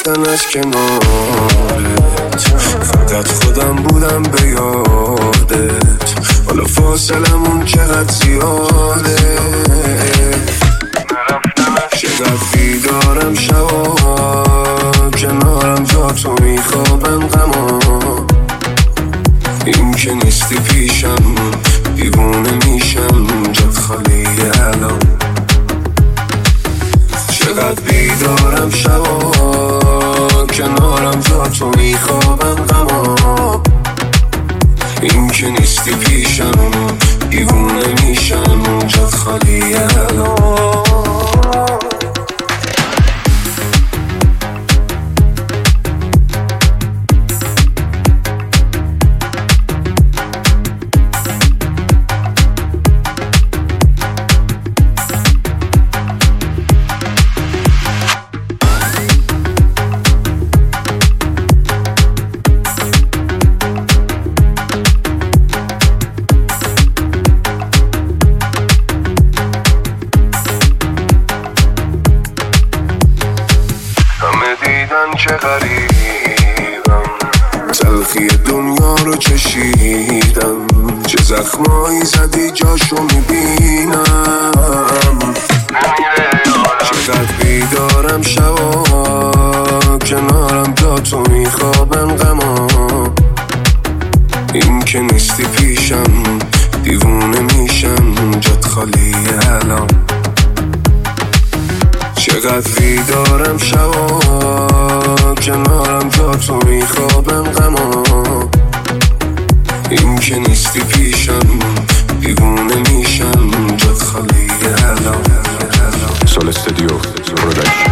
رفتن از کنارت، فقط خودم بودم به یادت. حالا فاصلمون چقدر زیاده، چقدر بیدارم شبا، کنارم جا تو میخوابم غما. این که نیستی پیشم دیوونه میشم، جات خالی الان. چقدر بیدارم شبا، کنارم جا تو میخوابم غما. این که نیستی پیشم دیوونه میشم، جات خالی الان. چه غریبم، تلخی دنیا رو چشیدم، چه زخمایی زدی جاشو میبینم. چقدر بیدارم شبا، کنارم جا تو میخوابم غما. این که نیستی پیشم دیوونه میشم، جات خالی الان. چقدر بیدارم شبا، کنارم جا تو میخوابم غما. این که نیستی پیشم دیوونه میشم، جات خالی الان. Sol Studio Production.